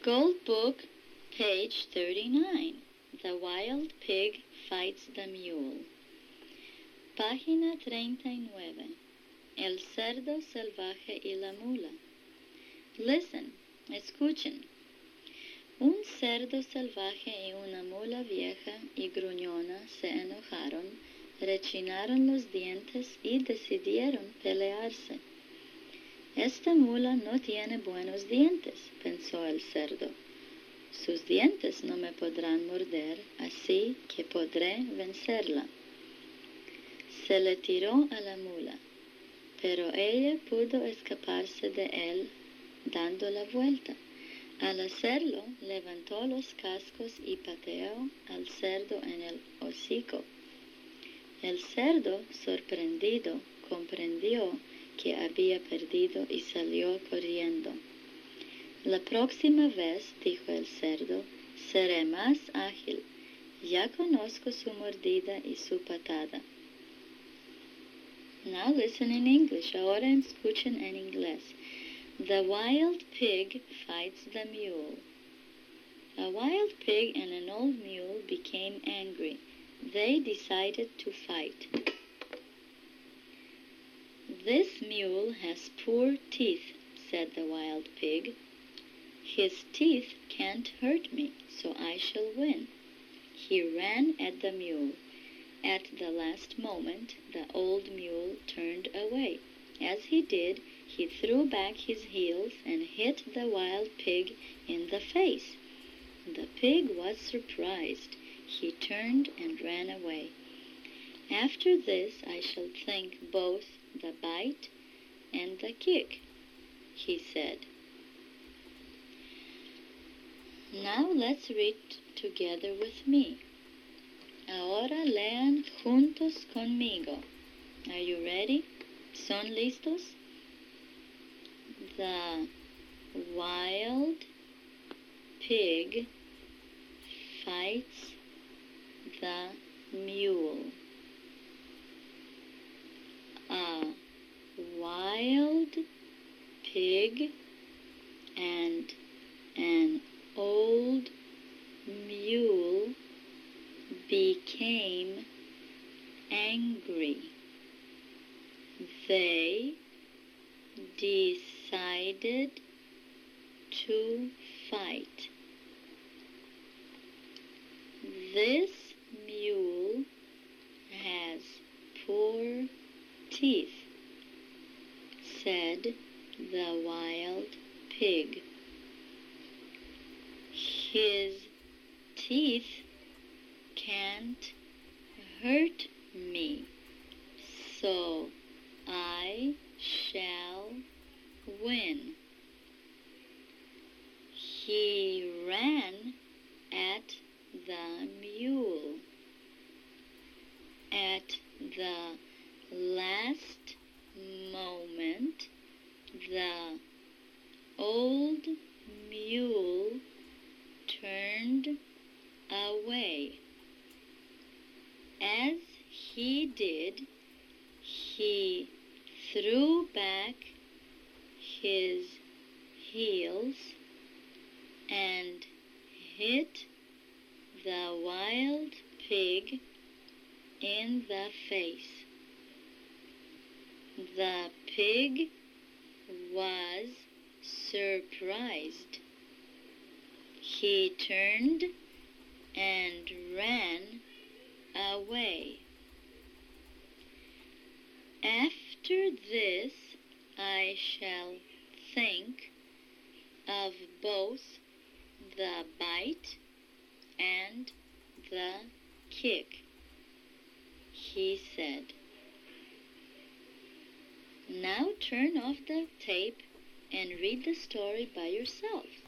Gold Book, page 39. The Wild Pig Fights the Mule. Página 39. El cerdo salvaje y la mula. Listen, escuchen. Un cerdo salvaje y una mula vieja y gruñona se enojaron, rechinaron los dientes y decidieron pelearse. Esta mula no tiene buenos dientes, pensó el cerdo. Sus dientes no me podrán morder, así que podré vencerla. Se le tiró a la mula, pero ella pudo escaparse de él dando la vuelta. Al hacerlo, levantó los cascos y pateó al cerdo en el hocico. El cerdo, sorprendido, comprendió que había perdido y salió corriendo. La próxima vez, dijo el cerdo, seré más ágil. Ya conozco su mordida y su patada. Now listen in English. Ahora escuchen en inglés. The wild pig fights the mule. A wild pig and an old mule became angry. They decided to fight. This mule has poor teeth, said the wild pig. His teeth can't hurt me, so I shall win. He ran at the mule. At the last moment, the old mule turned away. As he did, he threw back his heels and hit the wild pig in the face. The pig was surprised. He turned and ran away. After this, I shall thank both the bite and the kick, he said. Now let's read together with me. Ahora lean juntos conmigo. Are you ready? ¿Son listos? The wild pig fights the mule. A wild pig and an old mule became angry. They decided to fight. This mule has poor teeth, said the wild pig. His teeth can't hurt me, so I shall win. He ran at the mule. At the last moment, the old mule turned away. As he did, he threw back his heels and hit the wild pig in the face. The pig was surprised. He turned and ran away. After this, I shall think of both the bite and the kick, he said. Now turn off the tape and read the story by yourself.